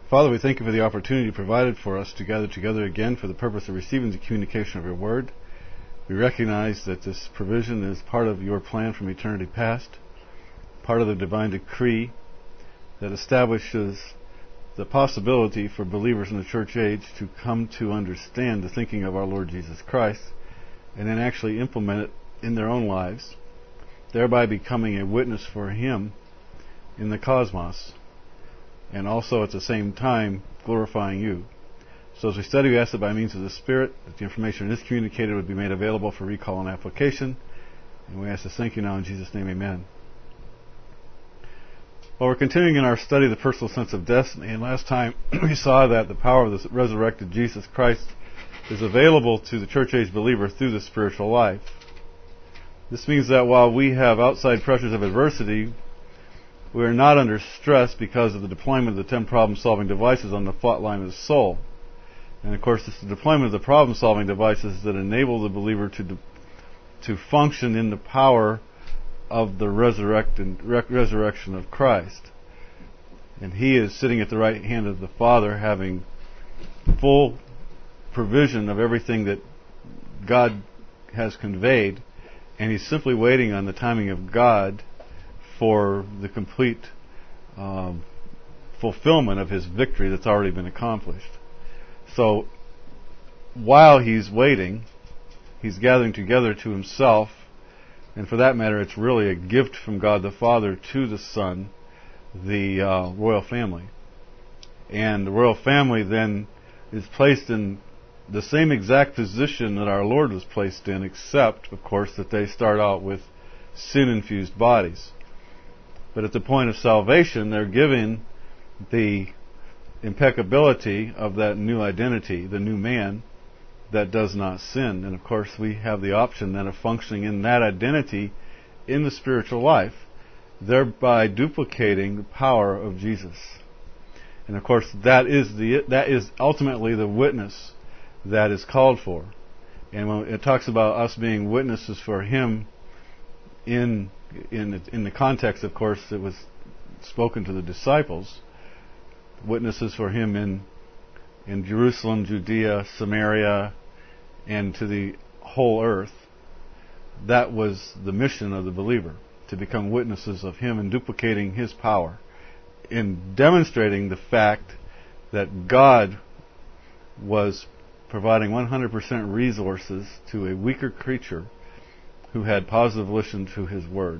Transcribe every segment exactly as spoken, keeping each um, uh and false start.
Father, we thank you for the opportunity provided for us to gather together again for the purpose of receiving the communication of your word. We recognize that this provision is part of your plan from eternity past, part of the divine decree that establishes the possibility for believers in the church age to come to understand the thinking of our Lord Jesus Christ and then actually implement it in their own lives, thereby becoming a witness for Him in the cosmos, and also at the same time glorifying you. So as we study, we ask that by means of the Spirit, that the information is communicated would be made available for recall and application. And we ask this, thank you now in Jesus' name, amen. Well, we're continuing in our study of the personal sense of destiny, and last time we saw that the power of the resurrected Jesus Christ is available to the church age believer through the spiritual life. This means that while we have outside pressures of adversity, we are not under stress because of the deployment of the ten problem-solving devices on the fault line of the soul. And of course, it's the deployment of the problem-solving devices that enable the believer to de- to function in the power of the resurrected, re- resurrection of Christ. And He is sitting at the right hand of the Father, having full provision of everything that God has conveyed, and He's simply waiting on the timing of God for the complete um, fulfillment of His victory that's already been accomplished. So, while He's waiting, He's gathering together to Himself, and for that matter, it's really a gift from God the Father to the Son, the uh, royal family. And the royal family then is placed in the same exact position that our Lord was placed in, except, of course, that they start out with sin-infused bodies. But at the point of salvation, they're given the impeccability of that new identity, the new man that does not sin. And of course, we have the option then of functioning in that identity in the spiritual life, thereby duplicating the power of Jesus. And of course, that is the that is ultimately the witness that is called for. And when it talks about us being witnesses for Him, in in in the context, of course, it was spoken to the disciples, witnesses for Him in in Jerusalem, Judea, Samaria, and to the whole earth. That was the mission of the believer, to become witnesses of Him and duplicating His power, in demonstrating the fact that God was providing one hundred percent resources to a weaker creature who had positive volition to His Word.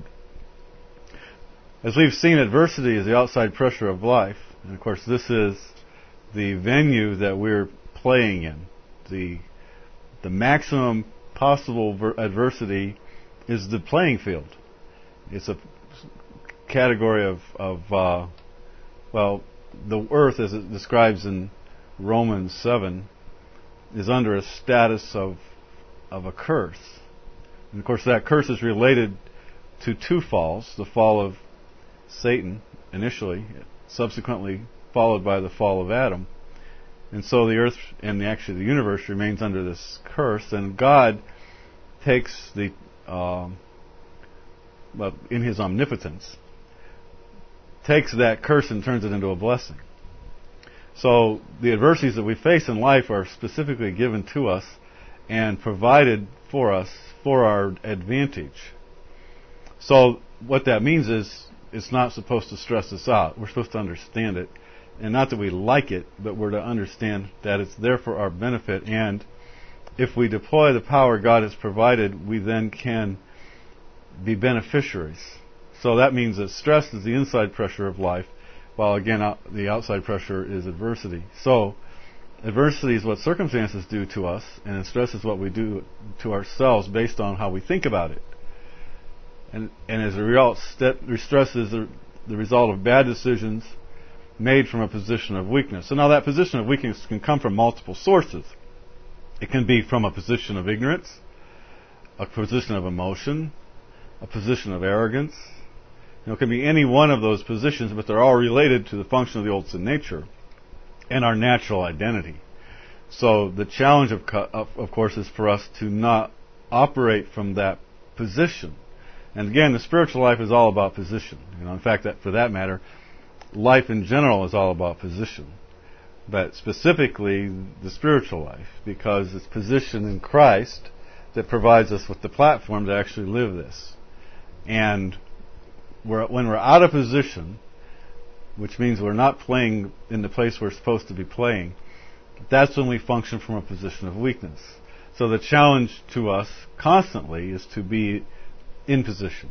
As we've seen, adversity is the outside pressure of life. And of course, this is the venue that we're playing in. The the maximum possible ver- adversity is the playing field. It's a category of, of uh, well, the earth, as it describes in Romans seven, is under a status of of a curse. And of course, that curse is related to two falls: the fall of Satan initially, subsequently followed by the fall of Adam. And so the earth and the, actually the universe remains under this curse, and God takes the, um, well, in His omnipotence, takes that curse and turns it into a blessing. So the adversities that we face in life are specifically given to us and provided for us for our advantage. So what that means is it's not supposed to stress us out. We're supposed to understand it. And not that we like it, but we're to understand that it's there for our benefit. And if we deploy the power God has provided, we then can be beneficiaries. So that means that stress is the inside pressure of life, while again out, the outside pressure is adversity. So adversity is what circumstances do to us, and stress is what we do to ourselves based on how we think about it. And, and as a result, st- stress is the, the result of bad decisions made from a position of weakness. So now that position of weakness can come from multiple sources. It can be from a position of ignorance, a position of emotion, a position of arrogance. You know, it can be any one of those positions, but they're all related to the function of the old sin nature and our natural identity. So the challenge, of, of, of course, is for us to not operate from that position. And again, the spiritual life is all about position. You know, in fact, that for that matter, life in general is all about position. but specifically the spiritual life, because it's position in Christ that provides us with the platform to actually live this. And we're, when we're out of position, which means we're not playing in the place we're supposed to be playing, that's when we function from a position of weakness. So the challenge to us constantly is to be in position.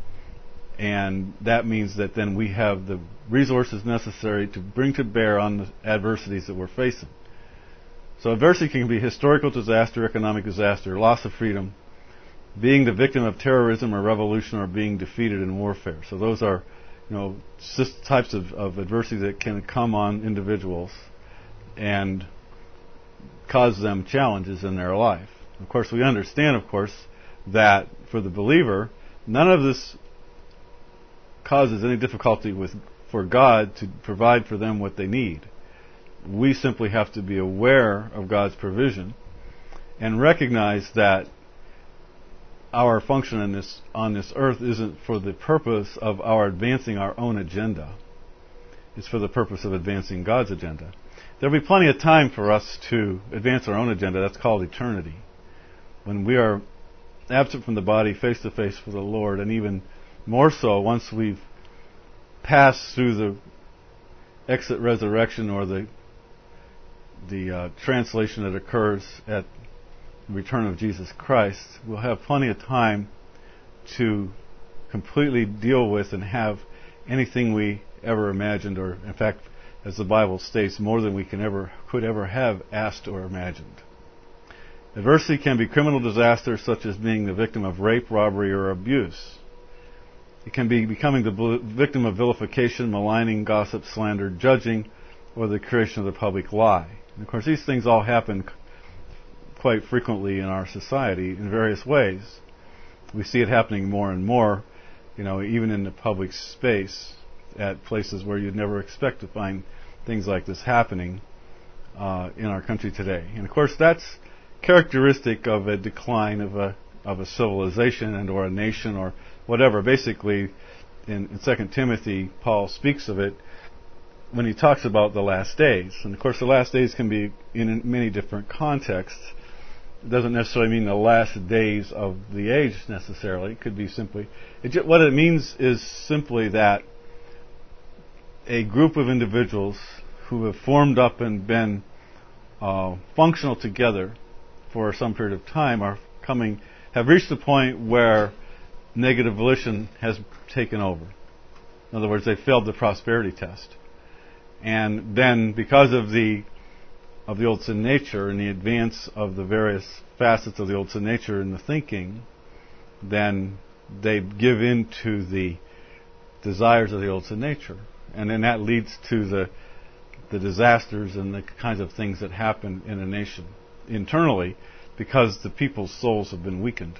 And that means that then we have the resources necessary to bring to bear on the adversities that we're facing. So adversity can be historical disaster, economic disaster, loss of freedom, being the victim of terrorism or revolution, or being defeated in warfare. So those are, you know, types of, of adversity that can come on individuals and cause them challenges in their life. Of course, we understand, of course, that for the believer, none of this causes any difficulty with for God to provide for them what they need. We simply have to be aware of God's provision and recognize that our function in this, on this earth isn't for the purpose of our advancing our own agenda. It's for the purpose of advancing God's agenda. There'll be plenty of time for us to advance our own agenda. That's called eternity. When we are absent from the body, face to face with the Lord, and even more so once we've passed through the exit resurrection, or the the uh, translation that occurs at the return of Jesus Christ, we'll have plenty of time to completely deal with and have anything we ever imagined, or in fact, as the Bible states, more than we can ever could ever have asked or imagined. Adversity can be criminal disasters, such as being the victim of rape, robbery, or abuse. It can be becoming the victim of vilification, maligning, gossip, slander, judging, or the creation of the public lie. And of course, these things all happen quite frequently in our society in various ways. We see it happening more and more, you know, even in the public space, at places where you'd never expect to find things like this happening uh, in our country today. And of course, that's characteristic of a decline of a of a civilization and or a nation or whatever. Basically, in, in Second Timothy, Paul speaks of it when he talks about the last days. And of course, the last days can be in many different contexts. It doesn't necessarily mean the last days of the age necessarily. It could be simply, it just, what it means is simply that a group of individuals who have formed up and been uh, functional together for some period of time are coming, have reached the point where negative volition has taken over. In other words, they failed the prosperity test. And then, because of the of the old sin nature and the advance of the various facets of the old sin nature in the thinking, then they give in to the desires of the old sin nature. And then that leads to the the disasters and the kinds of things that happen in a nation internally, because the people's souls have been weakened.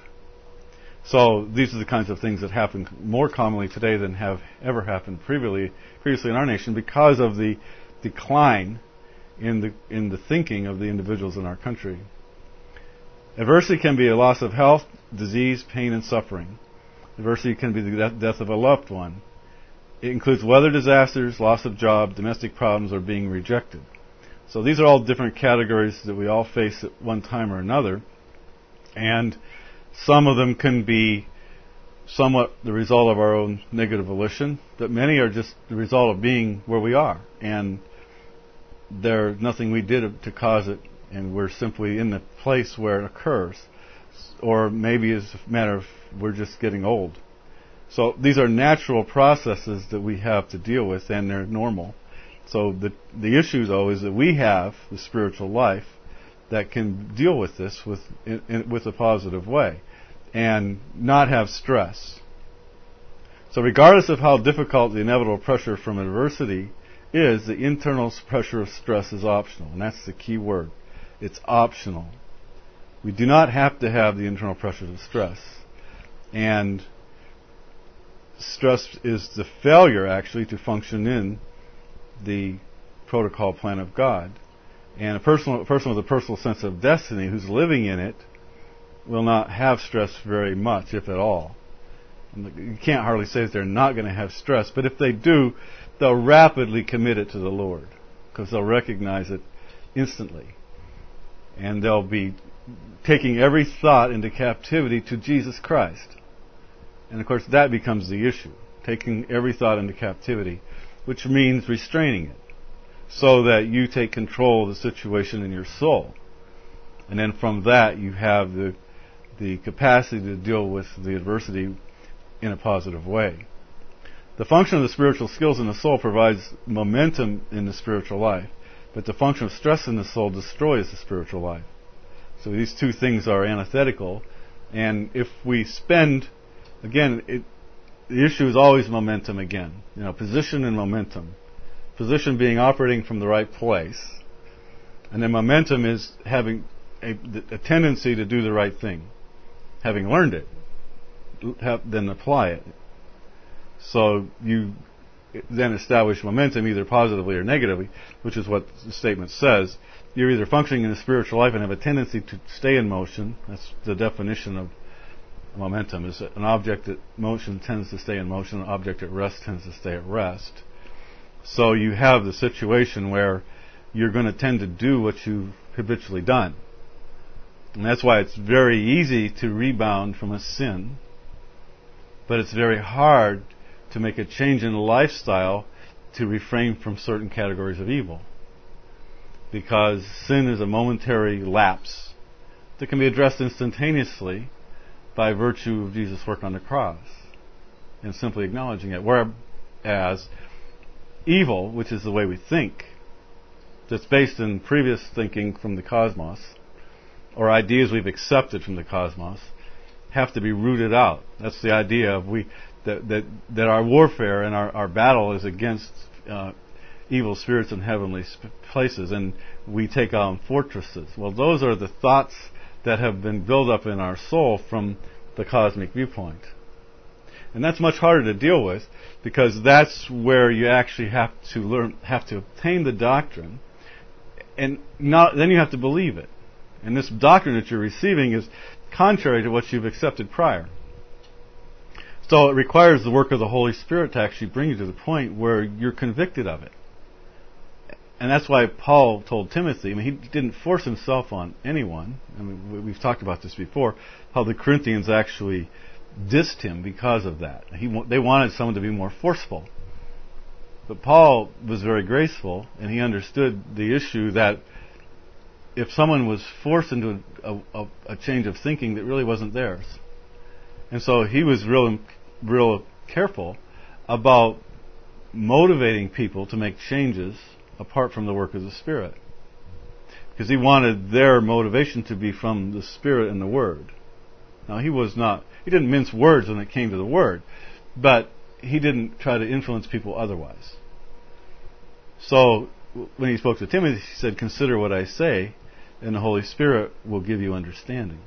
So these are the kinds of things that happen more commonly today than have ever happened previously previously in our nation, because of the decline in the in the thinking of the individuals in our country. Adversity can be a loss of health, disease, pain, and suffering. Adversity can be the death of a loved one. It includes weather disasters, loss of job, domestic problems, or being rejected. So these are all different categories that we all face at one time or another. And some of them can be somewhat the result of our own negative volition, but many are just the result of being where we are. And there's nothing we did to cause it, and we're simply in the place where it occurs. Or maybe it's a matter of we're just getting old. So these are natural processes that we have to deal with, and they're normal. So the the issue, though, is that we have the spiritual life that can deal with this with in, in, with a positive way and not have stress. So regardless of how difficult the inevitable pressure from adversity is, the internal pressure of stress is optional. And that's the key word. It's optional. We do not have to have the internal pressures of stress. And stress is the failure, actually, to function in the protocol plan of God. And a person, a person with a personal sense of destiny who's living in it will not have stress very much, if at all. You can't hardly say that they're not going to have stress, but if they do, they'll rapidly commit it to the Lord, because they'll recognize it instantly. And they'll be taking every thought into captivity to Jesus Christ. And of course that becomes the issue, taking every thought into captivity, which means restraining it, so that you take control of the situation in your soul. And then from that you have the the capacity to deal with the adversity in a positive way. The function of the spiritual skills in the soul provides momentum in the spiritual life, but the function of stress in the soul destroys the spiritual life. So these two things are antithetical, and if we spend, again, it, the issue is always momentum again. You know, position and momentum. Position being operating from the right place, and then momentum is having a, a tendency to do the right thing. Having learned it, have, then apply it. So you then establish momentum either positively or negatively, which is what the statement says. You're either functioning in the spiritual life and have a tendency to stay in motion. That's the definition of momentum, is an object at motion tends to stay in motion, an object at rest tends to stay at rest. So you have the situation where you're going to tend to do what you've habitually done. And that's why it's very easy to rebound from a sin, but it's very hard to make a change in lifestyle to refrain from certain categories of evil. Because sin is a momentary lapse that can be addressed instantaneously by virtue of Jesus' work on the cross and simply acknowledging it. Whereas evil, which is the way we think, that's based in previous thinking from the cosmos, or ideas we've accepted from the cosmos, have to be rooted out. That's the idea of we that that, that our warfare and our, our battle is against uh, evil spirits in heavenly sp- places, and we take on fortresses. Well, those are the thoughts that have been built up in our soul from the cosmic viewpoint. And that's much harder to deal with, because that's where you actually have to learn, have to obtain the doctrine, and not, then you have to believe it. And this doctrine that you're receiving is contrary to what you've accepted prior. So it requires the work of the Holy Spirit to actually bring you to the point where you're convicted of it. And that's why Paul told Timothy, I mean, he didn't force himself on anyone. I mean, we've talked about this before, how the Corinthians actually dissed him because of that. He, they wanted someone to be more forceful. But Paul was very graceful, and he understood the issue that if someone was forced into a, a, a change of thinking that really wasn't theirs. And so he was real, real careful about motivating people to make changes apart from the work of the Spirit. Because he wanted their motivation to be from the Spirit and the Word. Now, he was not, he didn't mince words when it came to the Word, but he didn't try to influence people otherwise. So, when he spoke to Timothy, he said, "Consider what I say, and the Holy Spirit will give you understanding."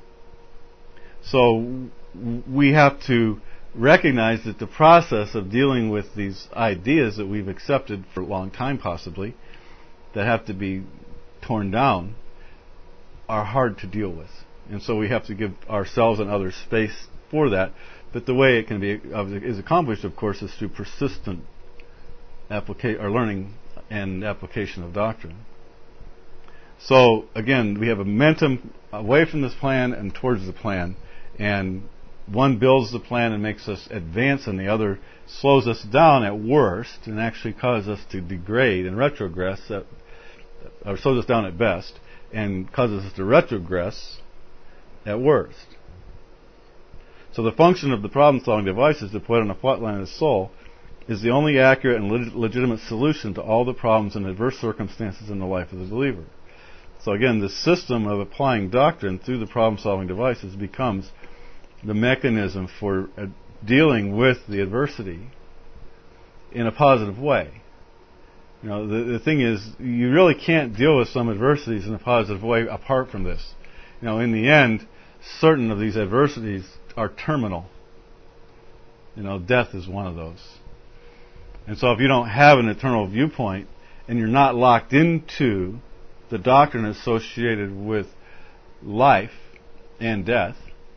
So, we have to recognize that the process of dealing with these ideas that we've accepted for a long time possibly, that have to be torn down, are hard to deal with. And so we have to give ourselves and others space for that. But the way it can be is accomplished, of course, is through persistent applica- or learning and application of doctrine. So again, we have a momentum away from this plan and towards the plan, and one builds the plan and makes us advance, and the other slows us down at worst and actually causes us to degrade and retrogress, at, or slows us down at best and causes us to retrogress at worst. So the function of the problem-solving devices to put on a flat line of the soul is the only accurate and leg- legitimate solution to all the problems and adverse circumstances in the life of the believer. So again, the system of applying doctrine through the problem-solving devices becomes the mechanism for uh, dealing with the adversity in a positive way. You know, the, the thing is, you really can't deal with some adversities in a positive way apart from this. You know, in the end, certain of these adversities are terminal. You know, death is one of those. And so if you don't have an eternal viewpoint and you're not locked into the doctrine associated with life and death,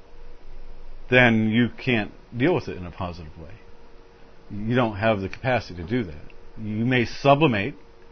then you can't deal with it in a positive way. You don't have the capacity to do that. You may sublimate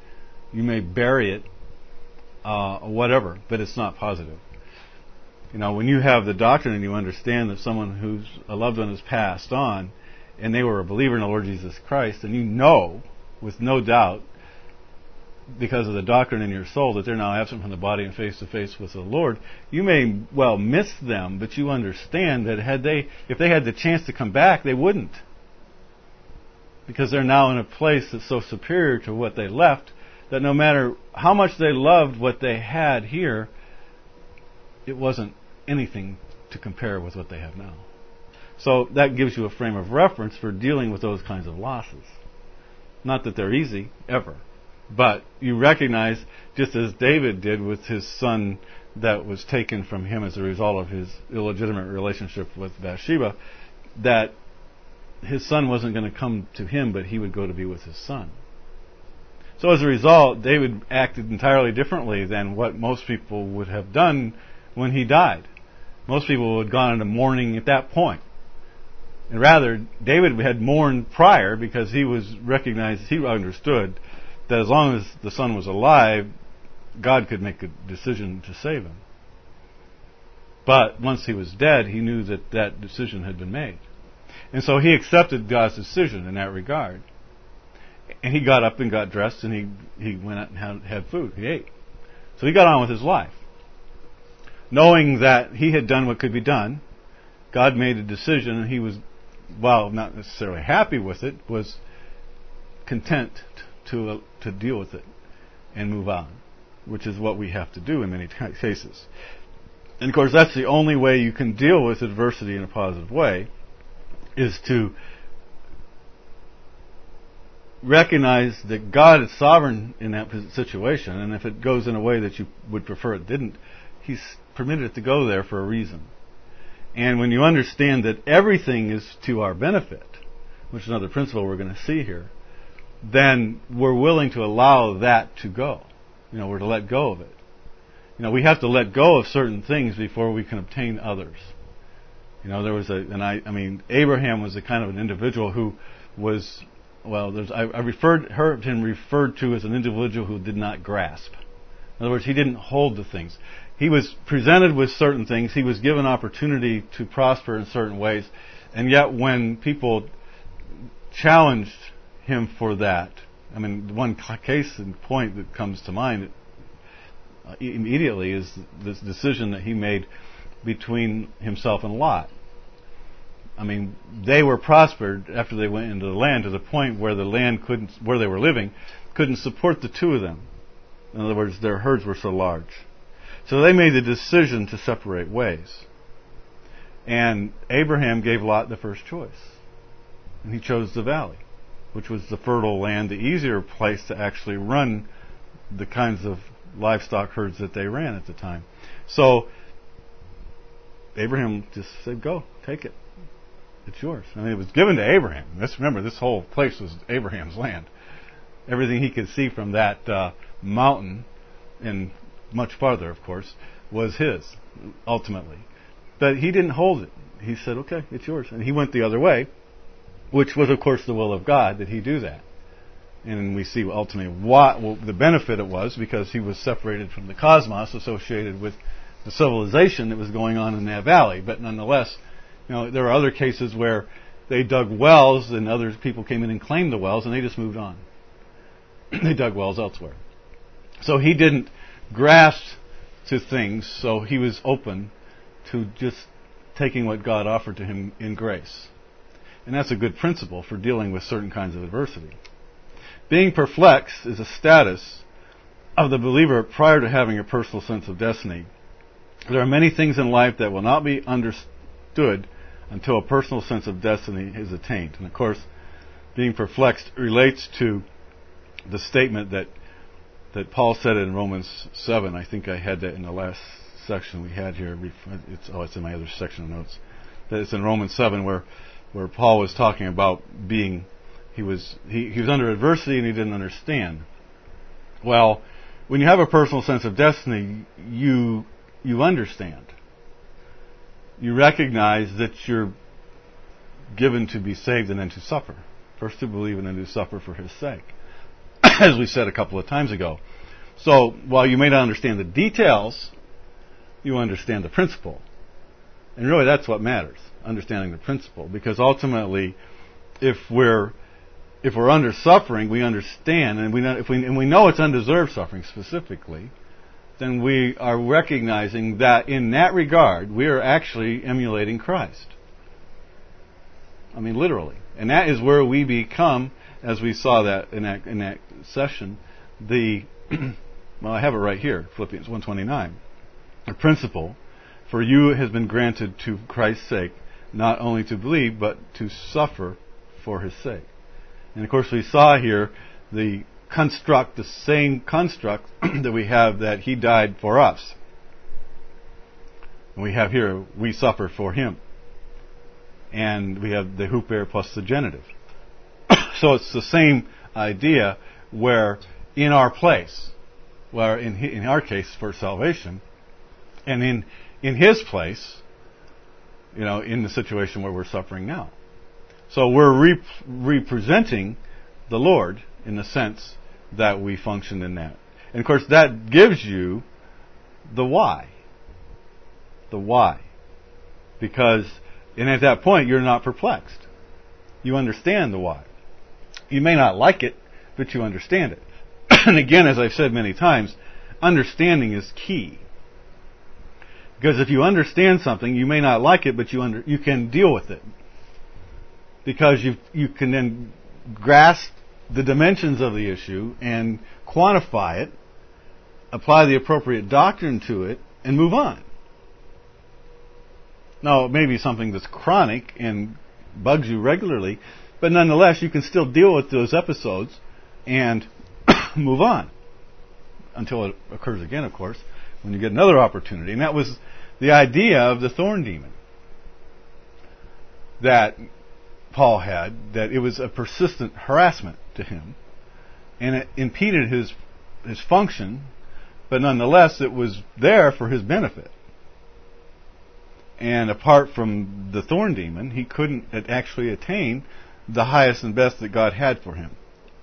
You may bury it, uh, whatever, but it's not positive. You know, when you have the doctrine and you understand that someone who's a loved one has passed on, and they were a believer in the Lord Jesus Christ, and you know, with no doubt, because of the doctrine in your soul, that they're now absent from the body and face to face with the Lord, you may well miss them, but you understand that had they, if they had the chance to come back, they wouldn't. Because they're now in a place that's so superior to what they left, that no matter how much they loved what they had here, it wasn't anything to compare with what they have now. So that gives you a frame of reference for dealing with those kinds of losses. Not that they're easy, ever. But you recognize, just as David did with his son that was taken from him as a result of his illegitimate relationship with Bathsheba, that his son wasn't going to come to him, but he would go to be with his son. So as a result, David acted entirely differently than what most people would have done when he died. Most people would have gone into mourning at that point. And rather, David had mourned prior because he was recognized, he understood that as long as the son was alive, God could make a decision to save him. But once he was dead, he knew that that decision had been made. And so he accepted God's decision in that regard. And he got up and got dressed and he, he went out and had, had food. He ate. So he got on with his life. Knowing that he had done what could be done, God made a decision, and he was, while not necessarily happy with it, was content to uh, to deal with it and move on, which is what we have to do in many t- cases. And of course, that's the only way you can deal with adversity in a positive way, is to recognize that God is sovereign in that situation, and if it goes in a way that you would prefer it didn't, He's permitted it to go there for a reason. And when you understand that everything is to our benefit, which is another principle we're going to see here, then we're willing to allow that to go. You know, we're to let go of it. You know, we have to let go of certain things before we can obtain others. You know, there was a, and I, I mean, Abraham was a kind of an individual who was, well, there's, I, I referred, heard him referred to as an individual who did not grasp. In other words, he didn't hold to things. He was presented with certain things. He was given opportunity to prosper in certain ways. And yet when people challenged him for that, I mean, one case in point that comes to mind uh, immediately is this decision that he made between himself and Lot. I mean, they were prospered after they went into the land to the point where the land couldn't, where they were living, couldn't support the two of them. In other words, their herds were so large. So they made the decision to separate ways. And Abraham gave Lot the first choice. And he chose the valley, which was the fertile land, the easier place to actually run the kinds of livestock herds that they ran at the time. So Abraham just said, go, take it. It's yours. I mean, it was given to Abraham. Let's remember, this whole place was Abraham's land. Everything he could see from that uh, mountain, and much farther, of course, was his, ultimately. But he didn't hold it. He said, okay, it's yours. And he went the other way, which was, of course, the will of God that he do that. And we see ultimately what well, the benefit it was, because he was separated from the cosmos associated with the civilization that was going on in that valley. But nonetheless, you know, there are other cases where they dug wells and other people came in and claimed the wells, and they just moved on. They dug wells elsewhere. So he didn't grasp to things, so he was open to just taking what God offered to him in grace. And that's a good principle for dealing with certain kinds of adversity. Being perplexed is a status of the believer prior to having a personal sense of destiny. There are many things in life that will not be understood until a personal sense of destiny is attained. And of course, being perplexed relates to the statement that that Paul said in Romans seven. I think I had that in the last section we had here. It's, oh, it's in my other section of notes. That it's in Romans seven where where Paul was talking about being, he was he, he was under adversity and he didn't understand. Well, when you have a personal sense of destiny, you you understand. You recognize that you're given to be saved and then to suffer. First to believe and then to suffer for His sake. as we said a couple of times ago. So while you may not understand the details, you understand the principle. And really that's what matters, understanding the principle. Because ultimately, if we're if we're under suffering, we understand, and we know, if we and we know it's undeserved suffering specifically, then we are recognizing that in that regard, we are actually emulating Christ. I mean, literally. And that is where we become, as we saw that in that, in that session, the, well, I have it right here, Philippians one twenty-nine. The principle, for you has been granted to Christ's sake, not only to believe, but to suffer for his sake. And of course we saw here the construct, the same construct that we have, that he died for us. And we have here, we suffer for him. And we have the huper plus the genitive. So it's the same idea, where in our place, where in in our case for salvation, and in in his place, you know, in the situation where we're suffering now. So we're re- representing the Lord in the sense that we function in that. And of course that gives you the why. The why. Because, and at that point you're not perplexed. You understand the why. You may not like it, but you understand it. And again, as I've said many times, understanding is key. Because if you understand something, you may not like it, but you under, you can deal with it. Because you you can then grasp the dimensions of the issue and quantify it, apply the appropriate doctrine to it, and move on. Now, it may be something that's chronic and bugs you regularly, but nonetheless, you can still deal with those episodes and move on. Until it occurs again, of course, when you get another opportunity. And that was the idea of the thorn demon that Paul had, that it was a persistent harassment to him, and it impeded his his function, but nonetheless it was there for his benefit. And apart from the thorn demon, he couldn't actually attain the highest and best that God had for him.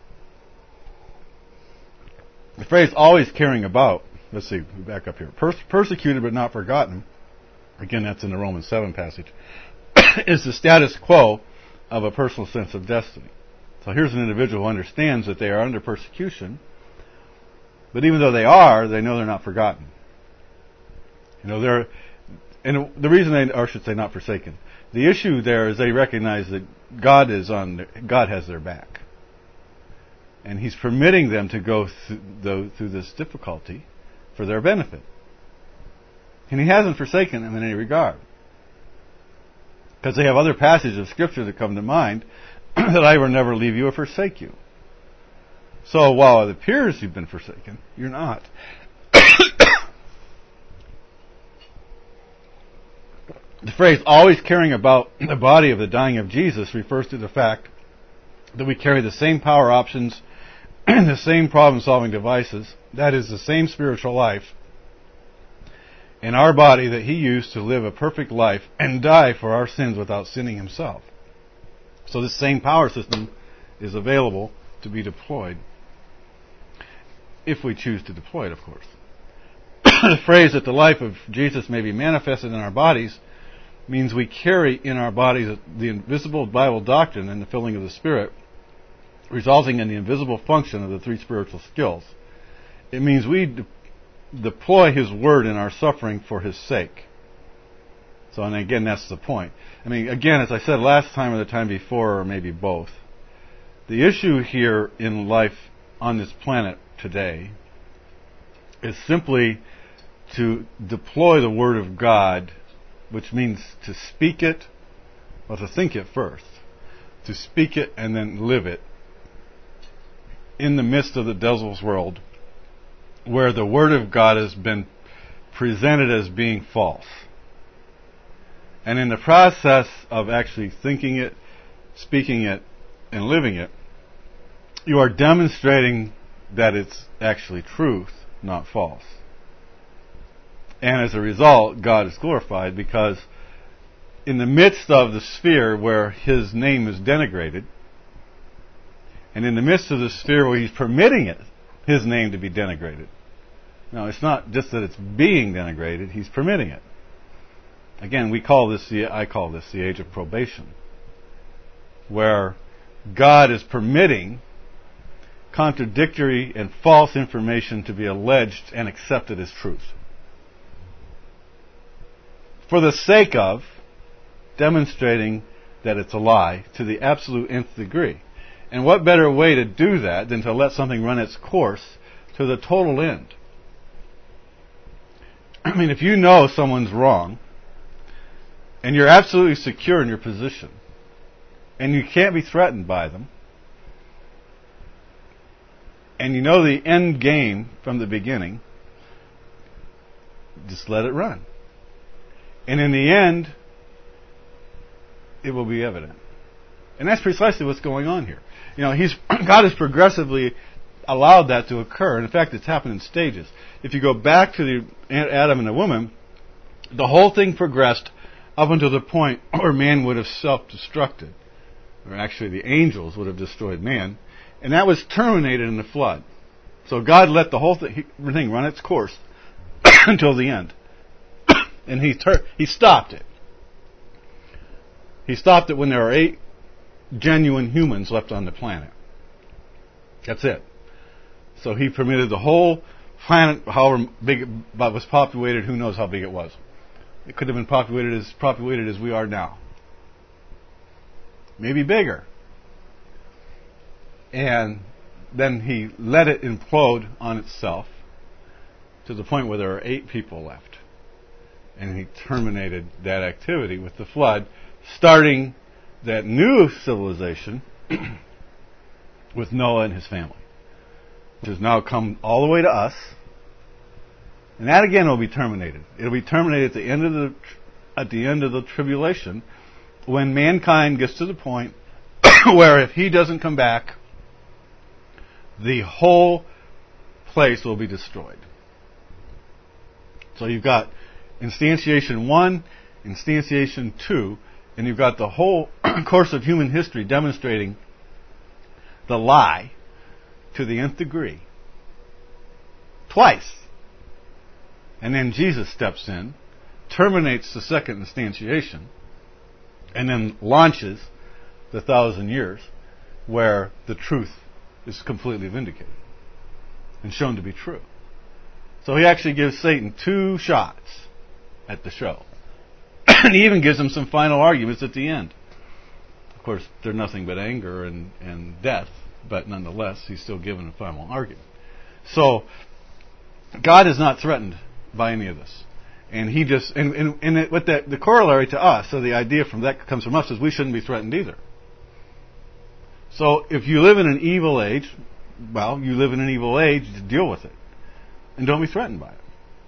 The phrase always caring about, let's see, back up here, Pers- persecuted but not forgotten, again that's in the Romans seven passage, is the status quo of a personal sense of destiny. So here's an individual who understands that they are under persecution, but even though they are, they know they're not forgotten. You know, they're, and the reason they, or I should say not forsaken, the issue there is they recognize that God is on, their, God has their back. And he's permitting them to go through, the, through this difficulty for their benefit. And he hasn't forsaken them in any regard. Because they have other passages of Scripture that come to mind, that I will never leave you or forsake you. So while it appears you've been forsaken, you're not. The phrase, always caring about the body of the dying of Jesus, refers to the fact that we carry the same power options and the same problem-solving devices, that is, the same spiritual life, in our body that he used to live a perfect life and die for our sins without sinning himself. So this same power system is available to be deployed, if we choose to deploy it, of course. The phrase that the life of Jesus may be manifested in our bodies means we carry in our bodies the invisible Bible doctrine and the filling of the Spirit, resulting in the invisible function of the three spiritual skills. It means we de- deploy his word in our suffering for his sake. So, and again, that's the point. I mean, again, as I said last time or the time before, or maybe both, the issue here in life on this planet today is simply to deploy the word of God, which means to speak it, or to think it first, to speak it and then live it, in the midst of the devil's world, where the Word of God has been presented as being false. And in the process of actually thinking it, speaking it, and living it, you are demonstrating that it's actually truth, not false. And as a result, God is glorified, because in the midst of the sphere where his name is denigrated, And in the midst of the sphere where he's permitting it, his name to be denigrated. No, it's not just that it's being denigrated, he's permitting it. Again, we call this the, I call this the age of probation, where God is permitting contradictory and false information to be alleged and accepted as truth, for the sake of demonstrating that it's a lie to the absolute nth degree. And what better way to do that than to let something run its course to the total end? I mean, if you know someone's wrong, and you're absolutely secure in your position, and you can't be threatened by them, and you know the end game from the beginning, just let it run. And in the end, it will be evident. And that's precisely what's going on here. You know, he's God has progressively allowed that to occur. And in fact, it's happened in stages. If you go back to the Adam and the woman, the whole thing progressed up until the point where man would have self-destructed. Or actually, the angels would have destroyed man. And that was terminated in the flood. So God let the whole thing, thing run its course until the end. And he ter- he stopped it. He stopped it when there were eight genuine humans left on the planet. That's it. So he permitted the whole planet, however big it was populated, who knows how big it was. It could have been populated as populated as we are now. Maybe bigger. And then he let it implode on itself to the point where there were eight people left. And he terminated that activity with the flood, starting that new civilization with Noah and his family, which has now come all the way to us. And that again will be terminated. It'll be terminated at the end of the at the end of the tribulation, when mankind gets to the point where if he doesn't come back, the whole place will be destroyed. So you've got instantiation one, instantiation two, and you've got the whole course of human history demonstrating the lie to the nth degree. Twice. And then Jesus steps in, terminates the second instantiation, and then launches the thousand years where the truth is completely vindicated and shown to be true. So he actually gives Satan two shots at the show. And he even gives him some final arguments at the end. Of course, they're nothing but anger and, and death, but nonetheless, he's still given a final argument. So, God is not threatened by any of this. And he just, and, and, and it, what the, the corollary to us, so the idea from that comes from us, is we shouldn't be threatened either. So, if you live in an evil age, well, you live in an evil age, deal with it. And don't be threatened by it.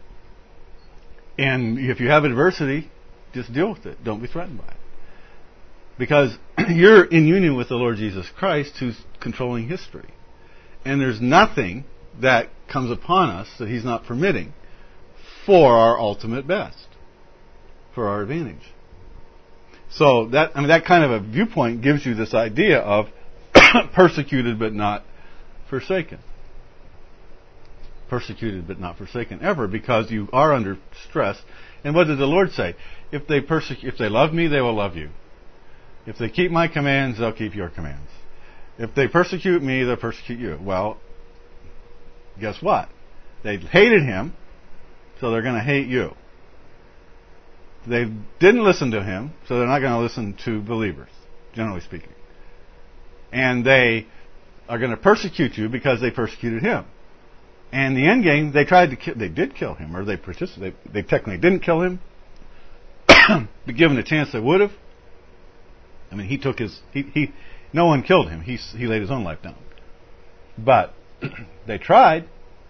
And if you have adversity, just deal with it. Don't be threatened by it. Because you're in union with the Lord Jesus Christ, who's controlling history. And there's nothing that comes upon us that he's not permitting for our ultimate best, for our advantage. So that, I mean, that kind of a viewpoint gives you this idea of persecuted but not forsaken. Persecuted but not forsaken ever, because you are under stress. And what did the Lord say? If they persecute, if they love me, they will love you. If they keep my commands, they'll keep your commands. If they persecute me, they'll persecute you. Well, guess what? They hated him, so they're going to hate you. They didn't listen to him, so they're not going to listen to believers, generally speaking. And they are going to persecute you because they persecuted him. And the end game, they tried to kill, they did kill him, or they participated. They, they technically didn't kill him, but given a chance they would have. I mean, he took his, he, he no one killed him. He, he laid his own life down. But they tried,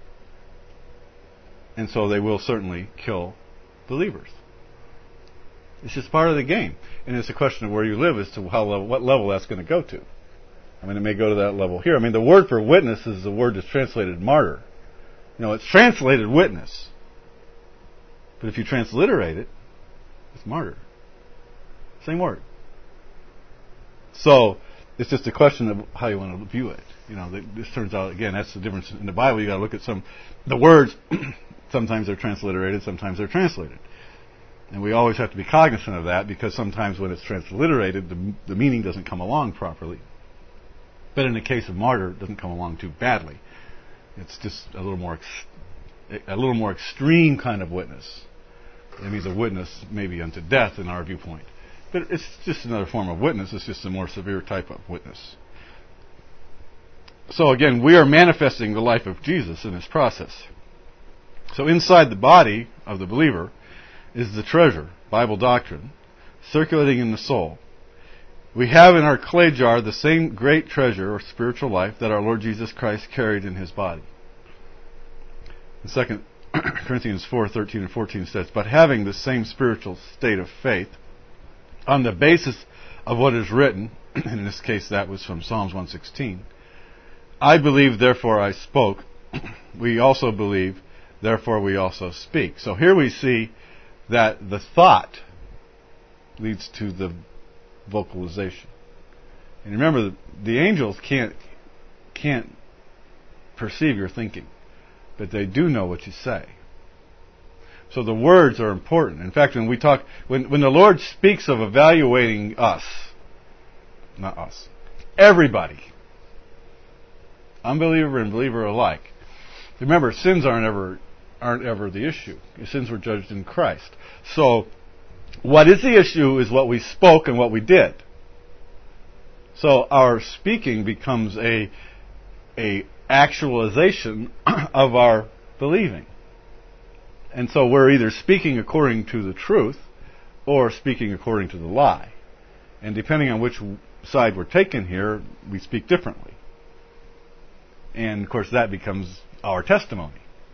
and so they will certainly kill believers. It's just part of the game. And it's a question of where you live as to how level, what level that's going to go to. I mean, it may go to that level here. I mean, the word for witness is the word that's translated martyr. You know, it's translated witness. But if you transliterate it, it's martyr. Same word. So, It's just a question of how you want to view it. You know, this turns out, again, that's the difference in the Bible. You got to look at some, the words, sometimes they're transliterated, sometimes they're translated. And we always have to be cognizant of that, because sometimes when it's transliterated, the, the meaning doesn't come along properly. But in the case of martyr, it doesn't come along too badly. It's just a little more, ex- a little more extreme kind of witness. It means a witness maybe unto death in our viewpoint. But it's just another form of witness. It's just a more severe type of witness. So again, we are manifesting the life of Jesus in this process. So inside the body of the believer is the treasure, Bible doctrine, circulating in the soul. We have in our clay jar the same great treasure or spiritual life that our Lord Jesus Christ carried in His body. In Second Corinthians four thirteen and fourteen says, "But having the same spiritual state of faith, on the basis of what is written," and in this case that was from Psalms one sixteen, "I believe, therefore I spoke. We also believe, therefore we also speak." So here we see that the thought leads to the vocalization. And remember, the, the angels can't can't perceive your thinking, but they do know what you say. So the words are important. In fact, when we talk, when when the Lord speaks of evaluating us, not us, everybody, unbeliever and believer alike. Remember, sins aren't ever aren't ever the issue. Your sins were judged in Christ. So what is the issue is what we spoke and what we did. So our speaking becomes a a actualization of our believing. And so we're either speaking according to the truth or speaking according to the lie. And depending on which side we're taking here, we speak differently. And of course that becomes our testimony.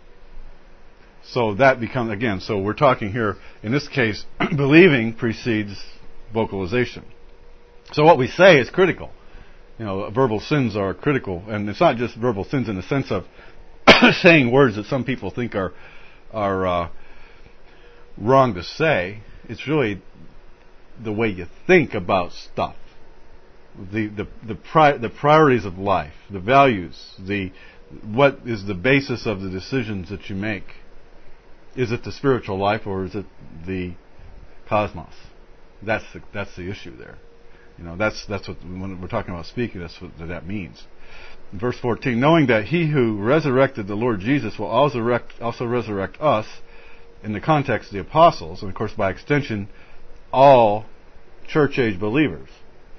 So that becomes, again, so we're talking here, in this case, believing precedes vocalization. So what we say is critical. You know, verbal sins are critical. And it's not just verbal sins in the sense of saying words that some people think are are uh, wrong to say. It's really the way you think about stuff. The the the, pri- the priorities of life, the values, the what is the basis of the decisions that you make. Is it the spiritual life or is it the cosmos? That's the, that's the issue there. You know, that's that's what when we're talking about speaking, that's what that means. In verse fourteen, knowing that He who resurrected the Lord Jesus will also resurrect, also resurrect us, in the context of the apostles, and of course by extension, all church age believers,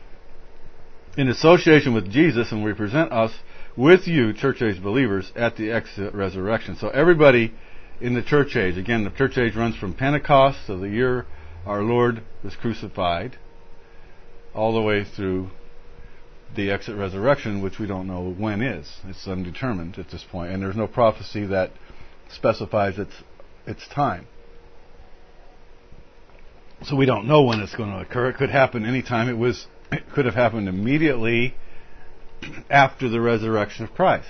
in association with Jesus, and we present us with you, church age believers, at the exit resurrection. So everybody in the church age, again, the church age runs from Pentecost, so the year our Lord was crucified, all the way through the exit resurrection, which we don't know when is. It's undetermined at this point, and there's no prophecy that specifies its its time. So we don't know when it's going to occur. It could happen anytime. It was. It could have happened immediately after the resurrection of Christ.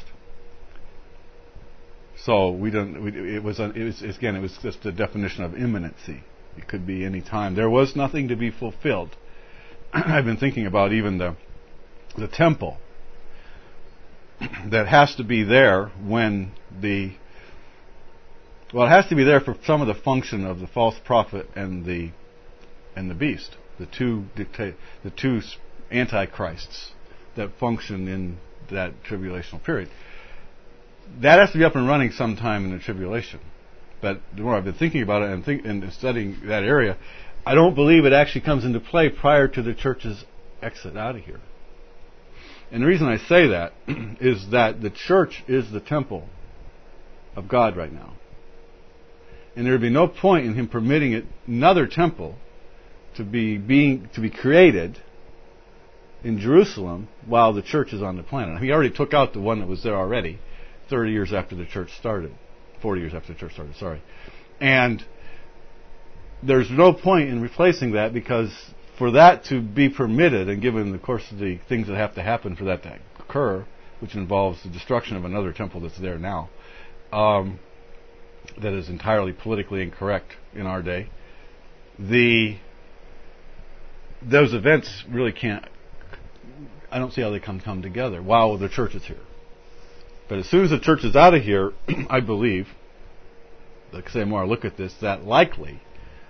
So we don't. We, it was. It was again. It was just a definition of imminency. It could be any time. There was nothing to be fulfilled. I've been thinking about even the the temple that has to be there when the well, it has to be there for some of the function of the false prophet and the and the beast, the two dicta- the two antichrists that function in that tribulational period. That has to be up and running sometime in the tribulation. But the more I've been thinking about it and, think, and studying that area, I don't believe it actually comes into play prior to the church's exit out of here. And the reason I say that is that the church is the temple of God right now. And there would be no point in Him permitting it, another temple to be being to be created in Jerusalem while the church is on the planet. He already took out the one that was there already, thirty years after the church started. forty years after the church started, sorry. And there's no point in replacing that, because for that to be permitted, and given the course of the things that have to happen for that to occur, which involves the destruction of another temple that's there now, um, that is entirely politically incorrect in our day, the those events really can't I don't see how they can come together while the church is here. But as soon as the church is out of here, I believe, like I say more I look at this, that likely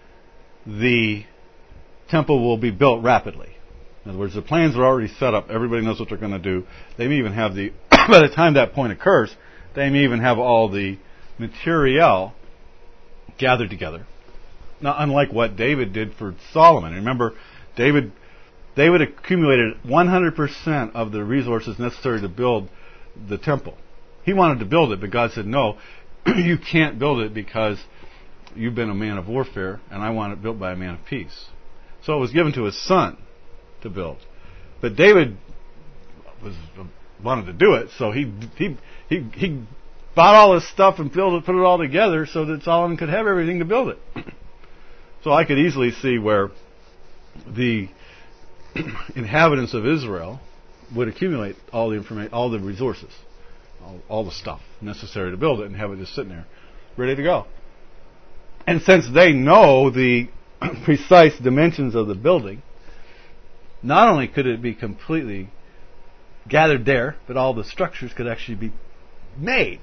the temple will be built rapidly. In other words, the plans are already set up. Everybody knows what they're going to do. They may even have the, by the time that point occurs, they may even have all the material gathered together. Now, unlike what David did for Solomon. Remember, David David accumulated one hundred percent of the resources necessary to build the temple. He wanted to build it, but God said, no, you can't build it because you've been a man of warfare, and I want it built by a man of peace. So it was given to his son to build. But David was wanted to do it, so he he he, he bought all this stuff and built it, put it all together so that Solomon could have everything to build it. So I could easily see where the inhabitants of Israel would accumulate all the information, all the resources, all, all the stuff necessary to build it, and have it just sitting there, ready to go. And since they know the precise dimensions of the building, not only could it be completely gathered there, but all the structures could actually be made.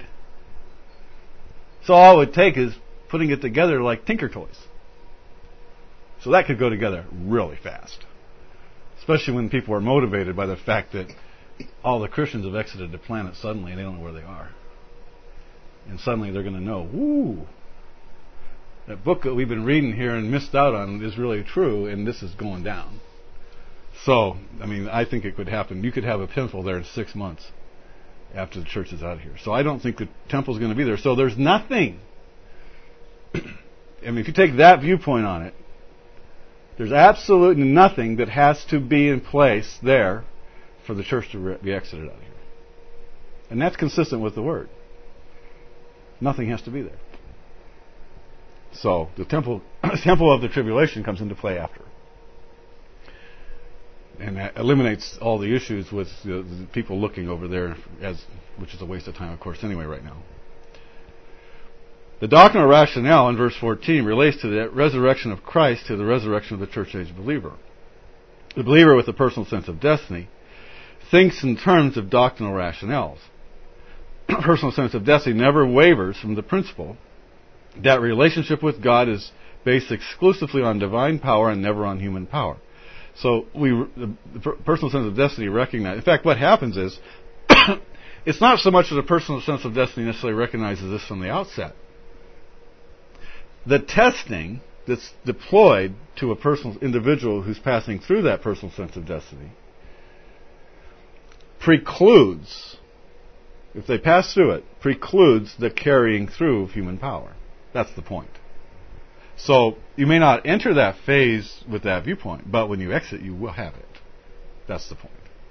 So all it would take is putting it together like Tinker Toys. So that could go together really fast. Especially when people are motivated by the fact that all the Christians have exited the planet suddenly and they don't know where they are. And suddenly they're going to know, woo, that book that we've been reading here and missed out on is really true, and this is going down. So, I mean, I think it could happen. You could have a temple there in six months after the church is out of here. So I don't think the temple's going to be there. So there's nothing. I mean, if you take that viewpoint on it, there's absolutely nothing that has to be in place there for the church to re- be exited out of here. And that's consistent with the Word. Nothing has to be there. So the temple, temple of the tribulation comes into play after. And that eliminates all the issues with the, the people looking over there, as which is a waste of time, of course, anyway, right now. The doctrinal rationale in verse fourteen relates to the resurrection of Christ to the resurrection of the church age believer. The believer with a personal sense of destiny thinks in terms of doctrinal rationales. A personal sense of destiny never wavers from the principle that relationship with God is based exclusively on divine power and never on human power. So we, the personal sense of destiny recognizes. In fact, what happens is, it's not so much that a personal sense of destiny necessarily recognizes this from the outset. The testing that's deployed to a personal individual who's passing through that personal sense of destiny precludes, if they pass through it, precludes the carrying through of human power. That's the point. So you may not enter that phase with that viewpoint, but when you exit, you will have it. That's the point.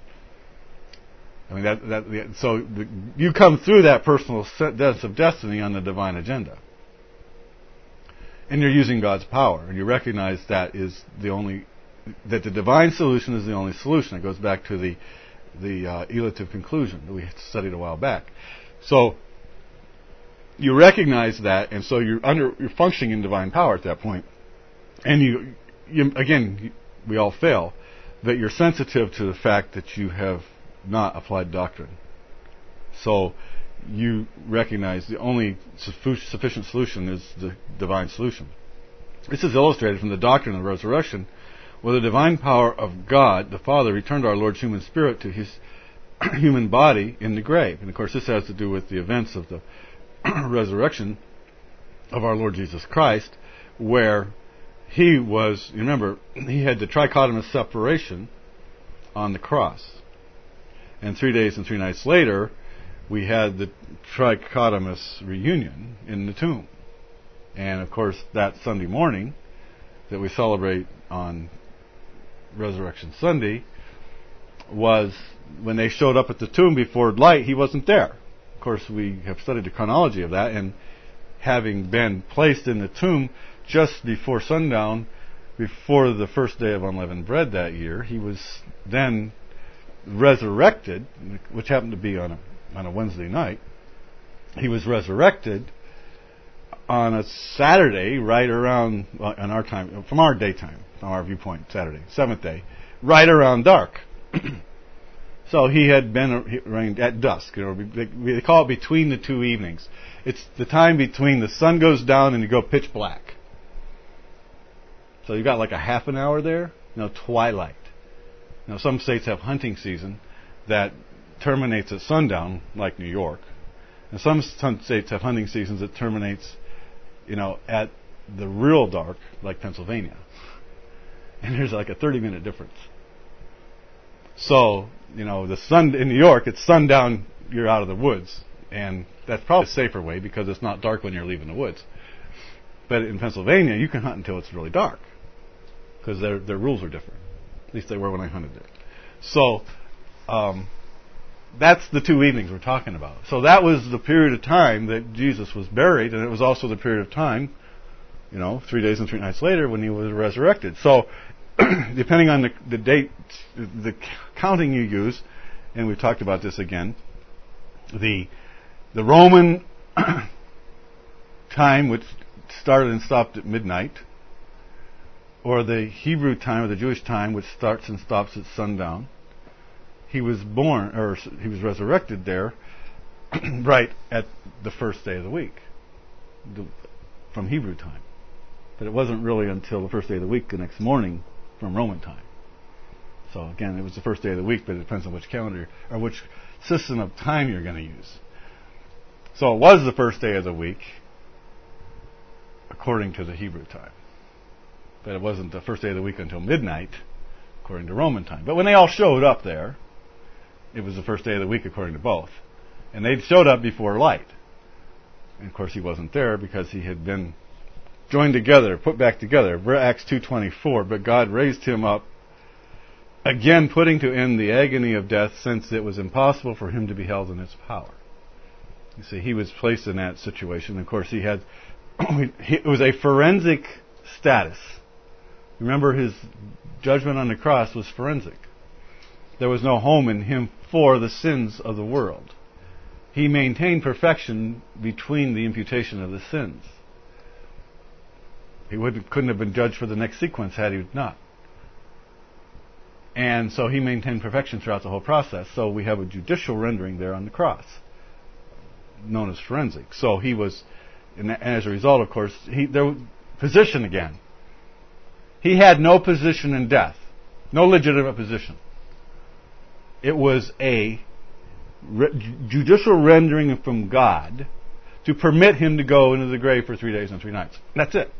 I mean, that, that so the, you come through that personal sense of destiny on the divine agenda, and you're using God's power, and you recognize that is the only that the divine solution is the only solution. It goes back to the the uh, elative conclusion that we studied a while back. So you recognize that, and so you're under you're functioning in divine power at that point. And you, you again, you, we all fail, but you're sensitive to the fact that you have not applied doctrine. So you recognize the only sufficient solution is the divine solution. This is illustrated from the doctrine of the resurrection, where the divine power of God, the Father, returned our Lord's human spirit to his human body in the grave. And of course this has to do with the events of the resurrection of our Lord Jesus Christ, where he was, remember, he had the trichotomous separation on the cross. And three days and three nights later, we had the trichotomous reunion in the tomb. And of course, that Sunday morning that we celebrate on Resurrection Sunday was when they showed up at the tomb before light, he wasn't there. Of course, we have studied the chronology of that, and having been placed in the tomb just before sundown, before the first day of unleavened bread that year, he was then resurrected, which happened to be on a on a Wednesday night. He was resurrected on a Saturday, right around, well, on our time, from our daytime, from our viewpoint, Saturday, seventh day, right around dark. So he had been arraigned at dusk. You know, they call it between the two evenings. It's the time between the sun goes down and you go pitch black. So you got like a half an hour there. No, twilight. Now some states have hunting season that terminates at sundown, like New York, and some states have hunting seasons that terminates, you know, at the real dark, like Pennsylvania. And there's like a thirty minute difference. So, you know, the sun in New York, it's sundown, you're out of the woods. And that's probably a safer way because it's not dark when you're leaving the woods. But in Pennsylvania, you can hunt until it's really dark because their their rules are different. At least they were when I hunted there. So, um, that's the two evenings we're talking about. So that was the period of time that Jesus was buried, and it was also the period of time, you know, three days and three nights later when he was resurrected. So, depending on the, the date, the counting you use, and we've talked about this again, the the Roman time, which started and stopped at midnight, or the Hebrew time, or the Jewish time, which starts and stops at sundown. He was born, or he was resurrected there, right at the first day of the week, the, from Hebrew time. But it wasn't really until the first day of the week, the next morning, from Roman time. So again, it was the first day of the week, but it depends on which calendar, or which system of time you're going to use. So it was the first day of the week, according to the Hebrew time. But it wasn't the first day of the week until midnight, according to Roman time. But when they all showed up there, it was the first day of the week according to both. And they showed up before light. And of course he wasn't there because he had been joined together, put back together. Acts two twenty-four, but God raised him up, again putting to end the agony of death, since it was impossible for him to be held in its power. You see, he was placed in that situation. Of course, he had, it was a forensic status. Remember, his judgment on the cross was forensic. There was no home in him for the sins of the world. He maintained perfection between the imputation of the sins. He wouldn't, couldn't have been judged for the next sequence had he not. And so he maintained perfection throughout the whole process. So we have a judicial rendering there on the cross, known as forensic. So he was, and as a result, of course, he, there, position again. He had no position in death, no legitimate position. It was a re- judicial rendering from God to permit him to go into the grave for three days and three nights. That's it.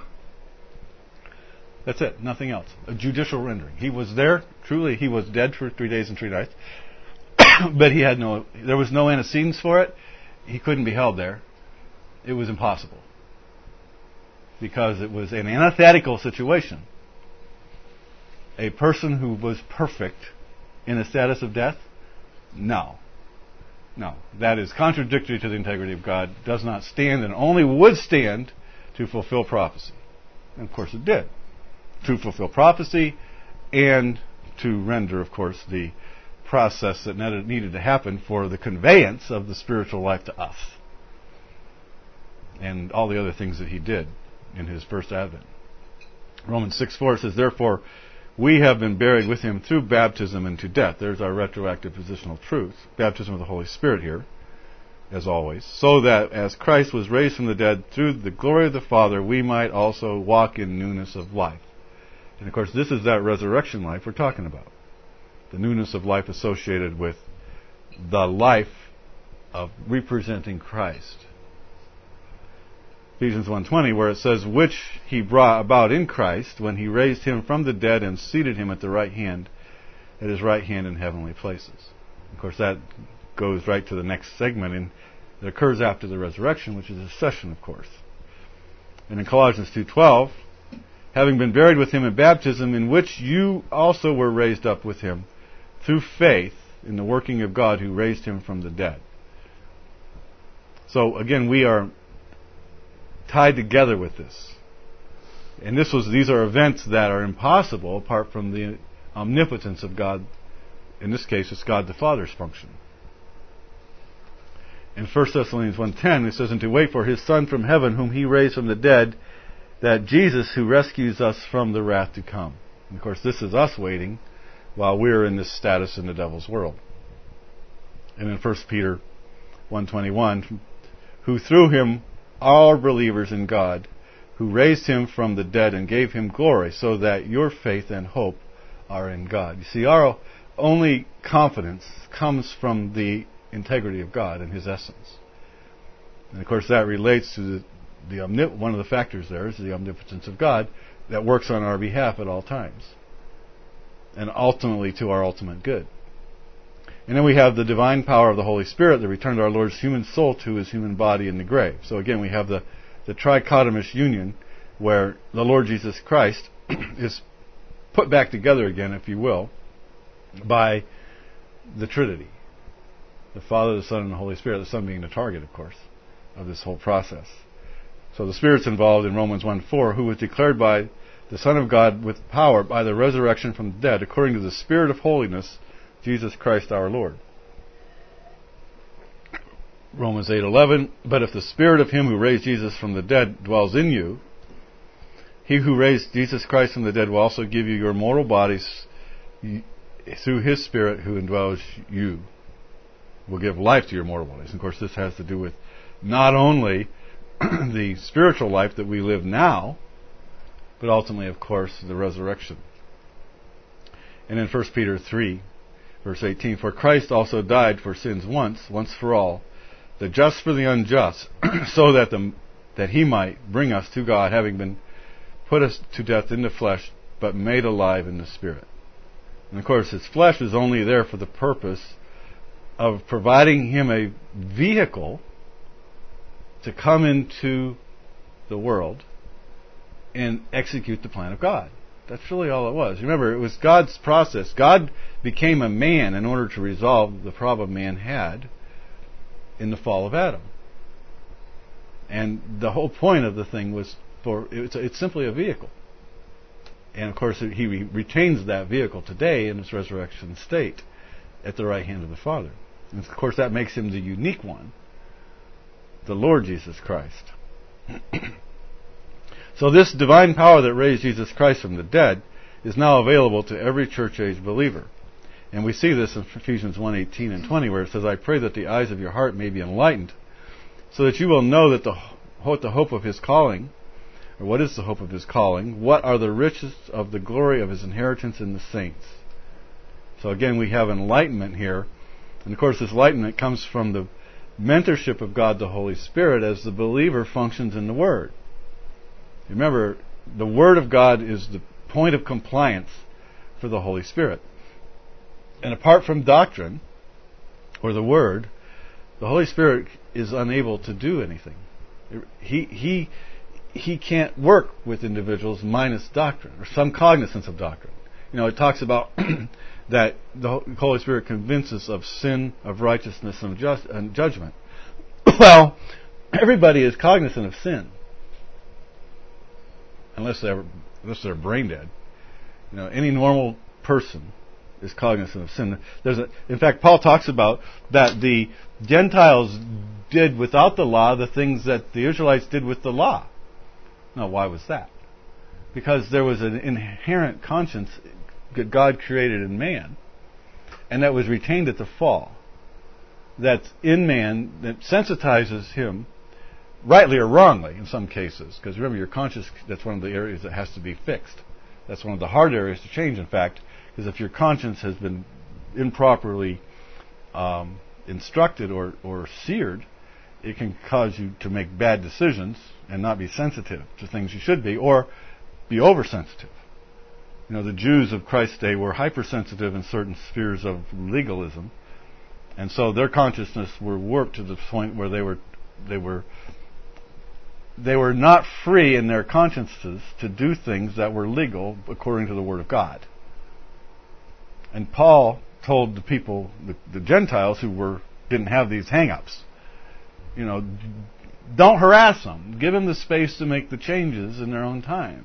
That's it. Nothing else. A judicial rendering. He was there. Truly, he was dead for three days and three nights. But he had no, there was no antecedents for it. He couldn't be held there. It was impossible. Because it was an antithetical situation. A person who was perfect in a status of death? No. No. That is contradictory to the integrity of God, does not stand, and only would stand to fulfill prophecy. And of course it did. To fulfill prophecy and to render, of course, the process that needed to happen for the conveyance of the spiritual life to us. And all the other things that he did in his first advent. Romans six four says, therefore, we have been buried with him through baptism into death. There's our retroactive positional truth. Baptism of the Holy Spirit here, as always. So that as Christ was raised from the dead through the glory of the Father, we might also walk in newness of life. And of course, this is that resurrection life we're talking about. The newness of life associated with the life of representing Christ. Ephesians one twenty, where it says, which he brought about in Christ when he raised him from the dead and seated him at the right hand, at his right hand in heavenly places. Of course, that goes right to the next segment, and it occurs after the resurrection, which is a session, of course. And in Colossians two twelve, having been buried with him in baptism, in which you also were raised up with him through faith in the working of God who raised him from the dead. So again, we are tied together with this. And this was these are events that are impossible apart from the omnipotence of God. In this case, it's God the Father's function. In First Thessalonians one ten, it says, and to wait for his Son from heaven, whom he raised from the dead, that Jesus who rescues us from the wrath to come. And of course, this is us waiting while we're in this status in the devil's world. And in First Peter one twenty-one, who through him are believers in God, who raised him from the dead and gave him glory, so that your faith and hope are in God. You see, our only confidence comes from the integrity of God and his essence. And of course that relates to the, the omnip- one of the factors there is the omnipotence of God that works on our behalf at all times, and ultimately to our ultimate good. And then we have the divine power of the Holy Spirit that returned our Lord's human soul to his human body in the grave. So again, we have the, the trichotomous union where the Lord Jesus Christ is put back together again, if you will, by the Trinity. The Father, the Son, and the Holy Spirit, the Son being the target, of course, of this whole process. So the Spirit's involved in Romans one four, who was declared by the Son of God with power by the resurrection from the dead, according to the Spirit of holiness, Jesus Christ our Lord. Romans eight eleven, but if the Spirit of him who raised Jesus from the dead dwells in you, he who raised Jesus Christ from the dead will also give you your mortal bodies through his Spirit who indwells you. Will give life to your mortal bodies. And of course this has to do with not only the spiritual life that we live now, but ultimately, of course, the resurrection. And in First Peter three, verse eighteen, for Christ also died for sins once, once for all, the just for the unjust, so that the, that he might bring us to God, having been put us to death in the flesh, but made alive in the Spirit. And of course, his flesh is only there for the purpose of providing him a vehicle to come into the world and execute the plan of God. That's really all it was. Remember, it was God's process. God became a man in order to resolve the problem man had in the fall of Adam. And the whole point of the thing was for it's, it's simply a vehicle. And of course, he retains that vehicle today in its resurrection state at the right hand of the Father. And of course, that makes him the unique one, the Lord Jesus Christ. So this divine power that raised Jesus Christ from the dead is now available to every church-age believer. And we see this in Ephesians one eighteen and twenty, where it says, I pray that the eyes of your heart may be enlightened, so that you will know that the what the hope of his calling, or what is the hope of his calling, what are the riches of the glory of his inheritance in the saints. So again, we have enlightenment here. And of course, this enlightenment comes from the mentorship of God the Holy Spirit as the believer functions in the Word. Remember, the Word of God is the point of compliance for the Holy Spirit. And apart from doctrine, or the Word, the Holy Spirit is unable to do anything. He, he, he can't work with individuals minus doctrine, or some cognizance of doctrine. You know, it talks about that the Holy Spirit convinces of sin, of righteousness, and, just, and judgment. Well, everybody is cognizant of sin, unless they're unless they're brain dead. You know, any normal person is cognizant of sin. There's a, in fact, Paul talks about that the Gentiles did without the law the things that the Israelites did with the law. Now, why was that? Because there was an inherent conscience that God created in man, and that was retained at the fall. That's in man, that sensitizes him, rightly or wrongly in some cases. Because remember, your conscience, that's one of the areas that has to be fixed. That's one of the hard areas to change, in fact, because if your conscience has been improperly um, instructed or, or seared, it can cause you to make bad decisions and not be sensitive to things you should be, or be oversensitive. You know, the Jews of Christ's day were hypersensitive in certain spheres of legalism, and so their consciousness were warped to the point where they were they were they were not free in their consciences to do things that were legal according to the Word of God. And Paul told the people, the, the Gentiles who were didn't have these hang-ups, you know, don't harass them. Give them the space to make the changes in their own time.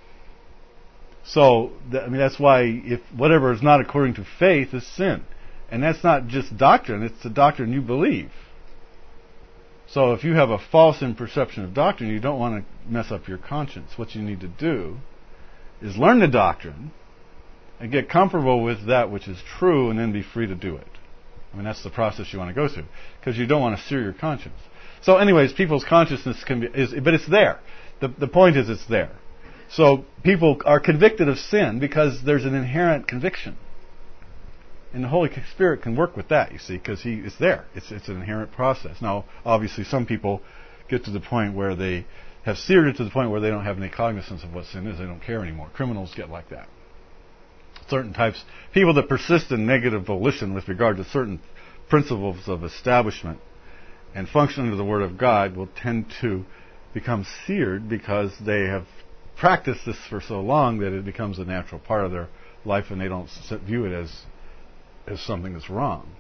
So, th- I mean, that's why if whatever is not according to faith is sin. And that's not just doctrine, it's the doctrine you believe. So if you have a false imperception of doctrine, you don't want to mess up your conscience. What you need to do is learn the doctrine and get comfortable with that which is true, and then be free to do it. I mean, that's the process you want to go through, because you don't want to sear your conscience. So anyways, people's consciousness can be, is, but it's there. The, the point is it's there. So people are convicted of sin because there's an inherent conviction. And the Holy Spirit can work with that, you see, because He is there. It's, it's an inherent process. Now, obviously, some people get to the point where they have seared it to the point where they don't have any cognizance of what sin is. They don't care anymore. Criminals get like that. Certain types, people that persist in negative volition with regard to certain principles of establishment and function under the Word of God will tend to become seared because they have practiced this for so long that it becomes a natural part of their life, and they don't view it as as something that's wrong.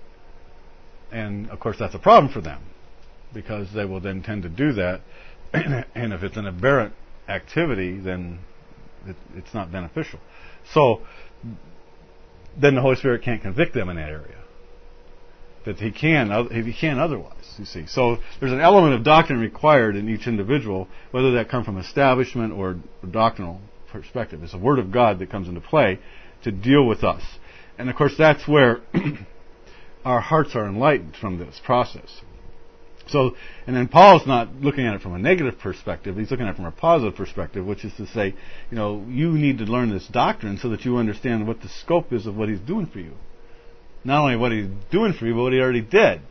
And of course that's a problem for them, because they will then tend to do that, and if it's an aberrant activity, then it, it's not beneficial. So then the Holy Spirit can't convict them in that area. That he can, if he can otherwise, you see. So there's an element of doctrine required in each individual, whether that come from establishment or doctrinal perspective. It's the Word of God that comes into play to deal with us. And of course that's where our hearts are enlightened from this process. So, and then Paul's not looking at it from a negative perspective, he's looking at it from a positive perspective, which is to say, you know, you need to learn this doctrine so that you understand what the scope is of what he's doing for you. Not only what he's doing for you, but what he already did.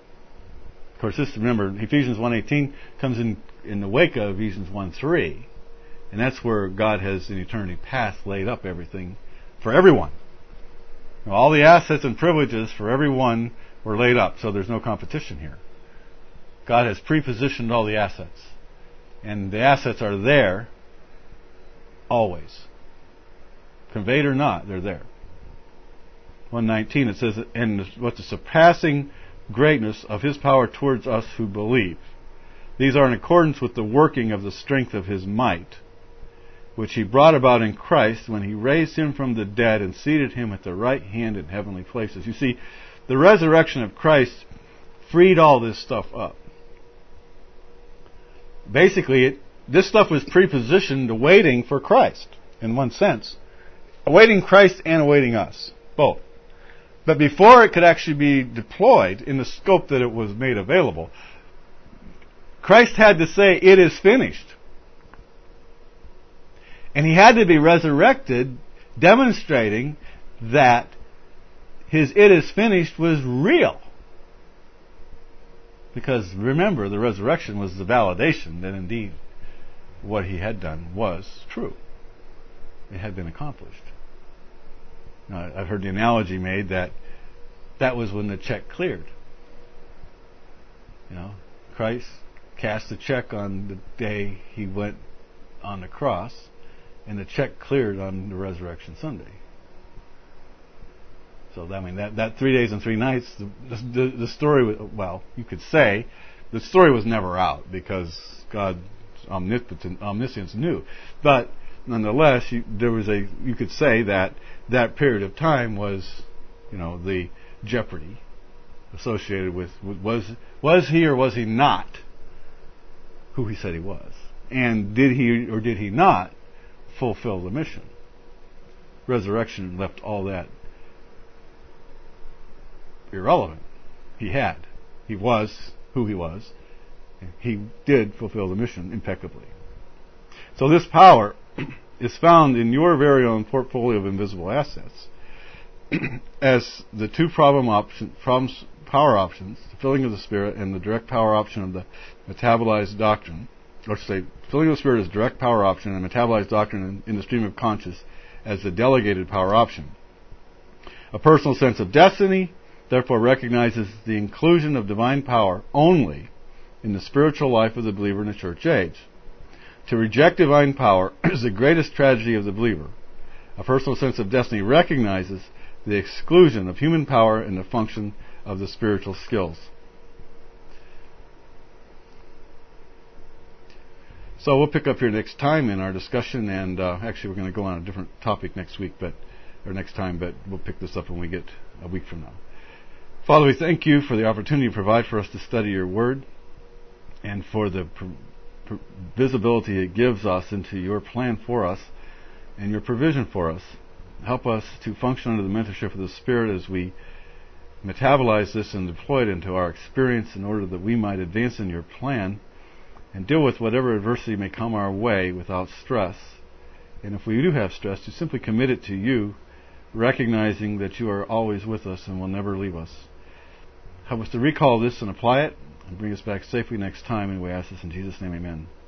Of course, this, remember, Ephesians one eighteen comes in in the wake of Ephesians one three. And that's where God has in eternity past laid up everything for everyone. You know, all the assets and privileges for everyone were laid up, so there's no competition here. God has pre-positioned all the assets. And the assets are there always. Conveyed or not, they're there. one nineteen, it says, and what the surpassing greatness of His power towards us who believe. These are in accordance with the working of the strength of His might, which He brought about in Christ when He raised Him from the dead and seated Him at the right hand in heavenly places. You see, the resurrection of Christ freed all this stuff up. Basically, it, this stuff was prepositioned awaiting for Christ, in one sense. Awaiting Christ and awaiting us, both. But before it could actually be deployed in the scope that it was made available, Christ had to say, "It is finished." And He had to be resurrected, demonstrating that His "it is finished" was real. Because remember, the resurrection was the validation that indeed what He had done was true. It had been accomplished. Now, I've heard the analogy made that that was when the check cleared. You know, Christ cast the check on the day He went on the cross, and the check cleared on the Resurrection Sunday. So, I mean, that, that three days and three nights, the, the, the story, was, well, you could say, the story was never out because God's omnipotent, omniscience knew. But nonetheless, you, there was a, you could say that that period of time was, you know, the jeopardy associated with, was, was He or was He not who He said He was? And did He or did He not fulfill the mission? Resurrection left all that irrelevant. He had. He was who He was. He did fulfill the mission impeccably. So this power is found in your very own portfolio of invisible assets as the two problem option, problems, power options, the filling of the Spirit and the direct power option of the metabolized doctrine. Let's say filling of the Spirit is direct power option and metabolized doctrine in, in the stream of conscious as the delegated power option. A personal sense of destiny therefore recognizes the inclusion of divine power only in the spiritual life of the believer in the church age. To reject divine power is the greatest tragedy of the believer. A personal sense of destiny recognizes the exclusion of human power in the function of the spiritual skills. So we'll pick up here next time in our discussion, and uh, actually we're going to go on a different topic next week, but or next time, but we'll pick this up when we get a week from now. Father, we thank You for the opportunity you provide for us to study Your Word, and for the pr- pr- visibility it gives us into Your plan for us and Your provision for us. Help us to function under the mentorship of the Spirit as we metabolize this and deploy it into our experience in order that we might advance in your plan and deal with whatever adversity may come our way without stress. And if we do have stress, to simply commit it to you, recognizing that you are always with us and will never leave us. Help us to recall this and apply it and bring us back safely next time, and we ask this in Jesus' name, amen.